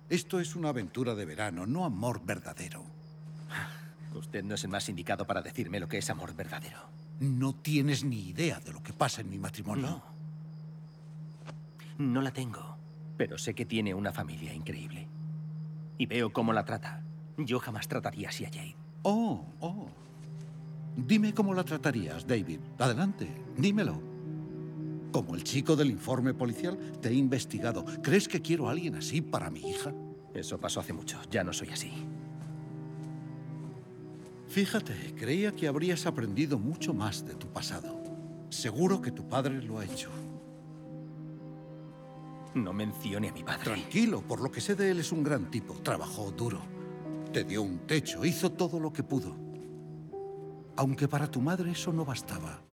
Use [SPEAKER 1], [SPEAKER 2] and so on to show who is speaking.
[SPEAKER 1] Esto es una aventura de verano, no amor verdadero.
[SPEAKER 2] Usted no es el más indicado para decirme lo que es amor verdadero.
[SPEAKER 1] No tienes ni idea de lo que pasa en mi matrimonio.
[SPEAKER 2] No. No la tengo. Pero sé que tiene una familia increíble. Y veo cómo la trata. Yo jamás trataría así a Jade.
[SPEAKER 1] Oh. Dime cómo la tratarías, David. Adelante, dímelo. Como el chico del informe policial, te he investigado. ¿Crees que quiero a alguien así para mi hija?
[SPEAKER 2] Eso pasó hace mucho. Ya no soy así.
[SPEAKER 1] Fíjate, creía que habrías aprendido mucho más de tu pasado. Seguro que tu padre lo ha hecho.
[SPEAKER 2] No mencione a mi padre.
[SPEAKER 1] Tranquilo, por lo que sé de él es un gran tipo. Trabajó duro. Te dio un techo, hizo todo lo que pudo. Aunque para tu madre eso no bastaba.